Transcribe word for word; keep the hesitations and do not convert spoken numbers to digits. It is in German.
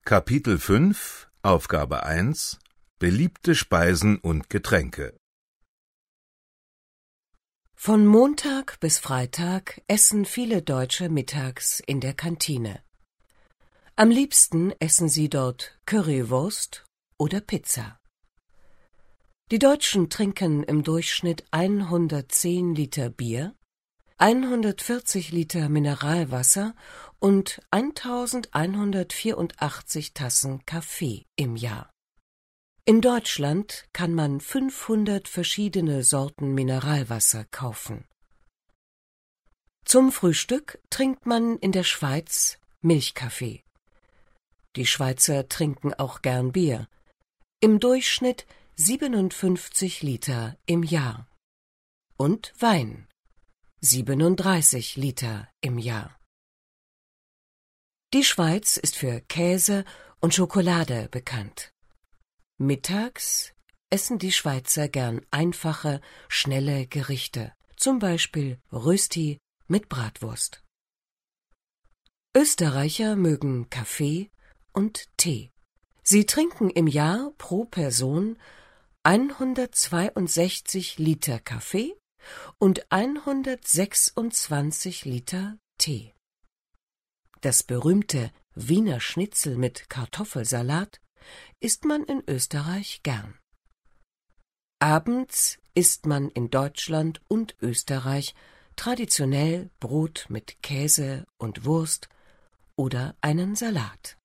Kapitel fünf, Aufgabe eins: Beliebte Speisen und Getränke. Von Montag bis Freitag essen viele Deutsche mittags in der Kantine. Am liebsten essen sie dort Currywurst oder Pizza. Die Deutschen trinken im Durchschnitt hundertzehn Liter Bier, hundertvierzig Liter Mineralwasser und eintausendeinhundertvierundachtzig Tassen Kaffee im Jahr. In Deutschland kann man fünfhundert verschiedene Sorten Mineralwasser kaufen. Zum Frühstück trinkt man in der Schweiz Milchkaffee. Die Schweizer trinken auch gern Bier, im Durchschnitt siebenundfünfzig Liter im Jahr. Und Wein, siebenunddreißig Liter im Jahr. Die Schweiz ist für Käse und Schokolade bekannt. Mittags essen die Schweizer gern einfache, schnelle Gerichte, zum Beispiel Rösti mit Bratwurst. Österreicher mögen Kaffee und Tee. Sie trinken im Jahr pro Person hundertzweiundsechzig Liter Kaffee und hundertsechsundzwanzig Liter Tee. Das berühmte Wiener Schnitzel mit Kartoffelsalat isst man in Österreich gern. Abends isst man in Deutschland und Österreich traditionell Brot mit Käse und Wurst oder einen Salat.